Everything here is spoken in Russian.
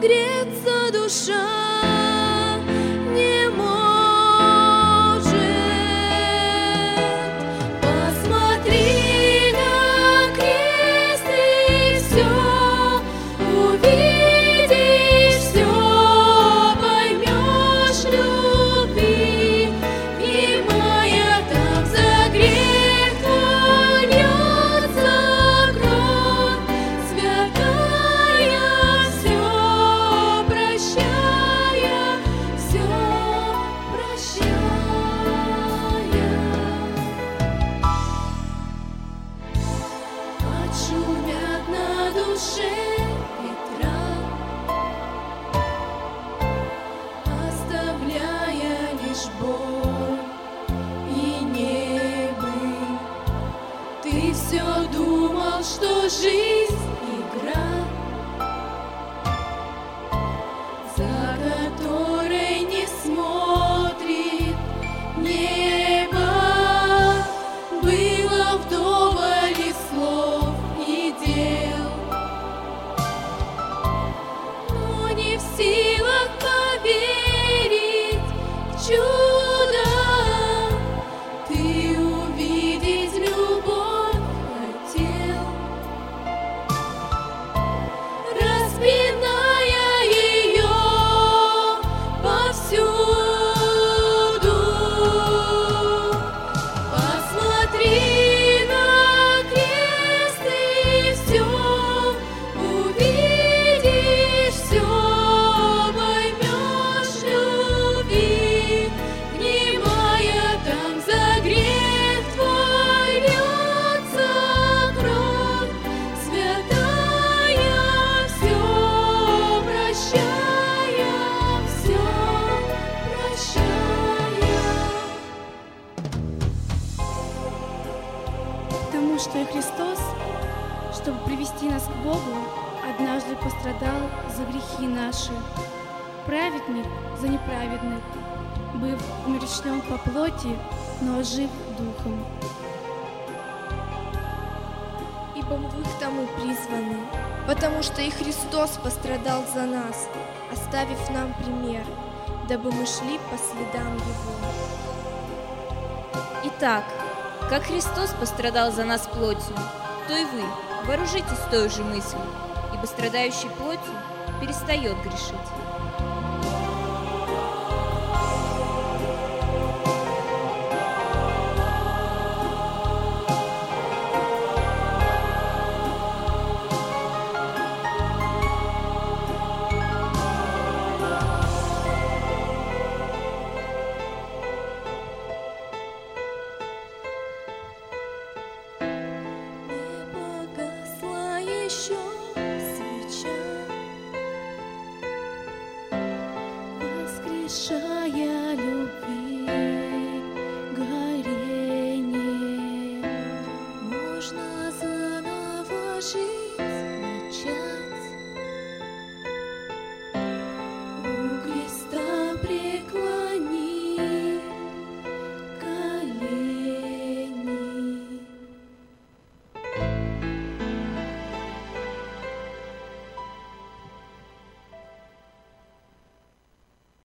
согреться душа не может. Посмотри на крест и все увидишь, все поймешь любви. Немая там за грех твой льется кровь святая, все прощая, все прощая. Отшумят на душе ветра, оставляя лишь боль и небы. Ты все думал, что жизнь игра, за которой не смотрит небо. Было вдоволь и слов и дел, но не в силах поверить в чудо. Ты увидеть любовь хотел, распиная ее повсюду. Посмотри на крест и все увидишь, все поймешь любви. Внимая там за грех твой льется кровь святая, все прощая, все прощая. Потому что и Христос, чтобы привести нас к Богу, однажды пострадал за грехи наши, праведник за неправедных, быв умерщвлен по плоти, но жив духом. Ибо мы к тому призваны, потому что и Христос пострадал за нас, оставив нам пример, дабы мы шли по следам Его. Итак, как Христос пострадал за нас плотью, то и вы вооружитесь той же мыслью, ибо страдающий плотью перестает грешить. Не погасла еще свеча, воскрешая любви горение. Можно заново жить.